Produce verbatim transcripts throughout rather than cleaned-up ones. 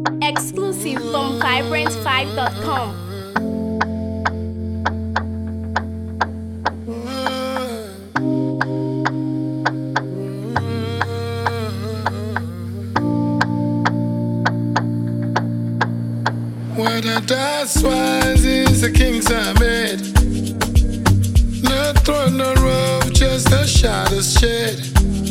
Exclusive from vibrant five dot com. Where the dust rises, the kings are made. No throne, no rope, just the shadows shed.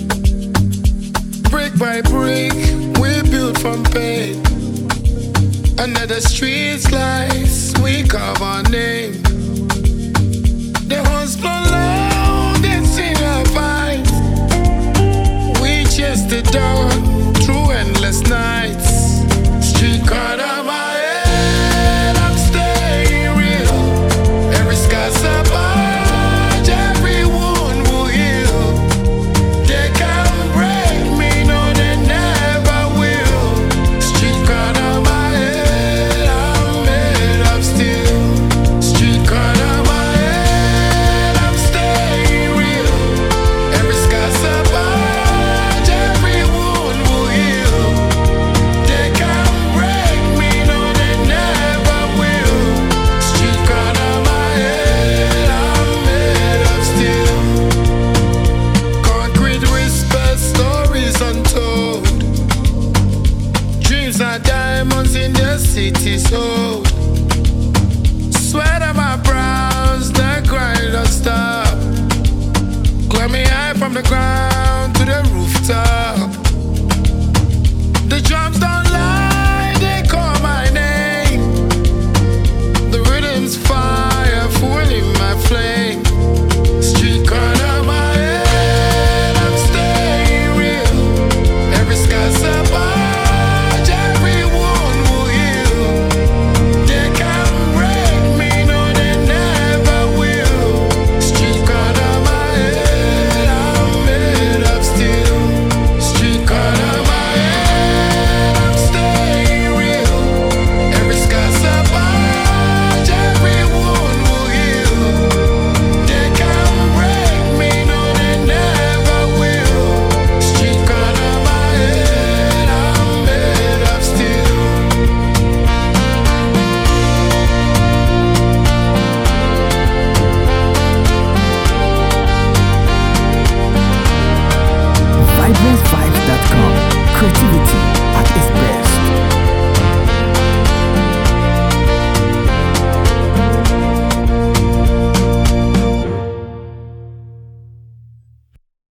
Brick by brick, we built from pain. Under the streets lights, we carve our name. The horns blow loud and sing our fight. We chase the dawn through endless nights. Street corner my head, I'm staying real. Every scar's a badge, every wound will heal. They can't break me, no they never will. Street corner my head, I'm made of steel. Street corner my head, I'm staying real. Every scar's a badge, every wound will heal. They can't break me, no they never will. Street corner my head, I'm made of steel. Concrete whispers, stories untold. Dreams are diamonds in the city sold. Sweat on my brows, the grind don't stop. Climbing high from the ground to the rooftop.